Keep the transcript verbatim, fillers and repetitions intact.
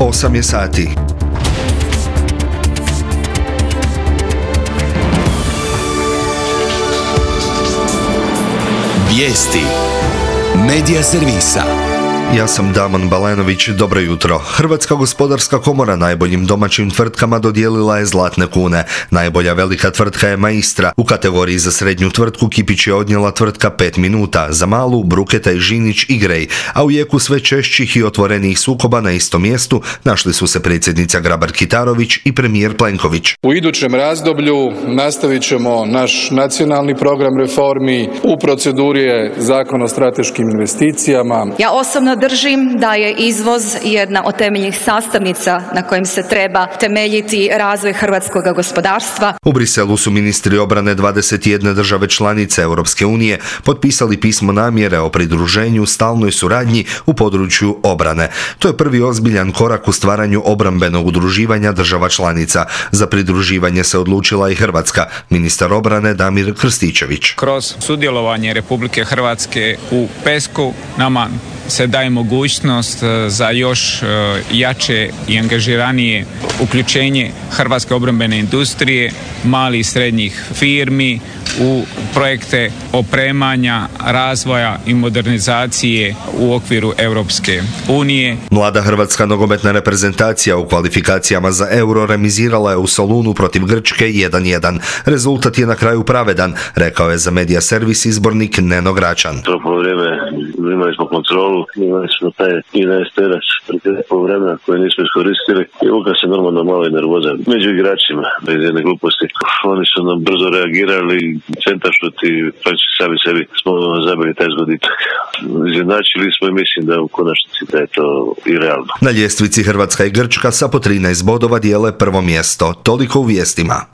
osam je sati. Vijesti Medija servisa. Ja sam Damon Balenović, dobro jutro. Hrvatska gospodarska komora najboljim domaćim tvrtkama dodijelila je zlatne kune. Najbolja velika tvrtka je Maistra. U kategoriji za srednju tvrtku Kipić je odnijela tvrtka pet minuta, za malu Bruketa i Žinić i Grej, a u jeku sve češćih i otvorenijih sukoba na istom mjestu našli su se predsjednica Grabar-Kitarović i premijer Plenković. U idućem razdoblju nastavit ćemo naš nacionalni program reformi, u proceduri je Zakon o strateškim investicijama. Ja osobno držim da je izvoz jedna od temeljnih sastavnica na kojim se treba temeljiti razvoj hrvatskog gospodarstva. U Briselu su ministri obrane dvadeset jedne države članice Europske unije potpisali pismo namjere o pridruženju stalnoj suradnji u području obrane. To je prvi ozbiljan korak u stvaranju obrambenog udruživanja država članica. Za pridruživanje se odlučila i Hrvatska. Ministar obrane Damir Krstičević. Kroz sudjelovanje Republike Hrvatske u pesku nama se daje mogućnost za još jače i angažiranije uključenje hrvatske obrambene industrije, malih i srednjih firmi u projekte opremanja, razvoja i modernizacije u okviru Europske unije. Mlada hrvatska nogometna reprezentacija u kvalifikacijama za Euro remizirala je u Solunu protiv Grčke jedan jedan. Rezultat je na kraju pravedan, rekao je za Medija servis izbornik Neno Gračan. Prvo vrijeme imali smo kontrolu, imali smo taj jedanaest terac preko vremena koje nismo iskoristili i uvijek se normalno malo i nervoza među igračima, bez jedne gluposti. Oni su nam brzo reagirali, centaršut i sami sebi smo zabili taj zgoditak. Izjednačili smo i mislim da u konačnici da je to i realno. Na ljestvici Hrvatska i Grčka sa po trinaest bodova dijele prvo mjesto. Toliko u vijestima.